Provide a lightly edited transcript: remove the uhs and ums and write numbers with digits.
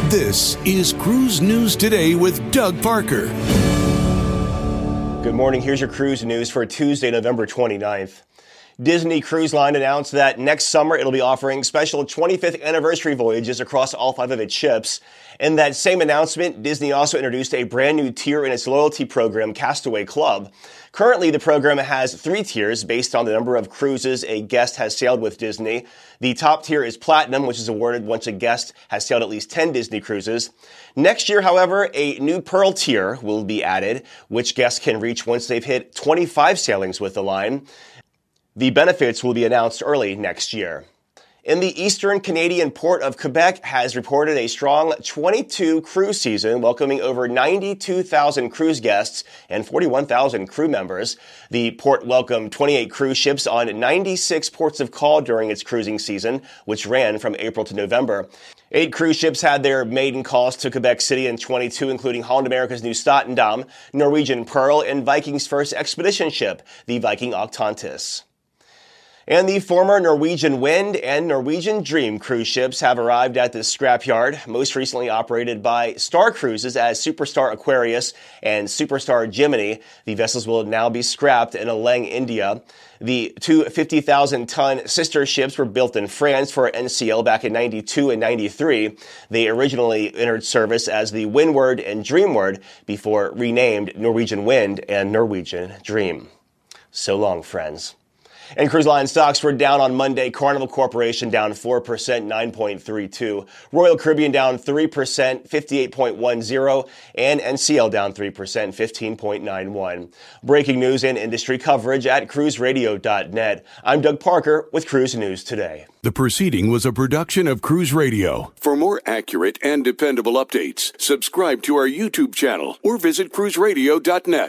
This is Cruise News Today with Doug Parker. Good morning. Here's your cruise news for Tuesday, November 29th. Disney Cruise Line announced that next summer it'll be offering special 25th anniversary voyages across all 5 of its ships. In that same announcement, Disney also introduced a brand new tier in its loyalty program, Castaway Club. Currently, the program has 3 tiers based on the number of cruises a guest has sailed with Disney. The top tier is Platinum, which is awarded once a guest has sailed at least 10 Disney cruises. Next year, however, a new Pearl tier will be added, which guests can reach once they've hit 25 sailings with the line. The benefits will be announced early next year. In the eastern Canadian port of Quebec has reported a strong 22 cruise season, welcoming over 92,000 cruise guests and 41,000 crew members. The port welcomed 28 cruise ships on 96 ports of call during its cruising season, which ran from April to November. 8 cruise ships had their maiden calls to Quebec City in 22, including Holland America's New Statendam, Norwegian Pearl, and Viking's first expedition ship, the Viking Octantis. And the former Norwegian Wind and Norwegian Dream cruise ships have arrived at the scrapyard, most recently operated by Star Cruises as Superstar Aquarius and Superstar Gemini. The vessels will now be scrapped in Aleng, India. The 2 50,000-ton sister ships were built in France for NCL back in 92 and 93. They originally entered service as the Windward and Dreamward before renamed Norwegian Wind and Norwegian Dream. So long, friends. And cruise line stocks were down on Monday. Carnival Corporation down 4%, 9.32. Royal Caribbean down 3%, 58.10. And NCL down 3%, 15.91. Breaking news and industry coverage at cruiseradio.net. I'm Doug Parker with Cruise News Today. The proceeding was a production of Cruise Radio. For more accurate and dependable updates, subscribe to our YouTube channel or visit cruiseradio.net.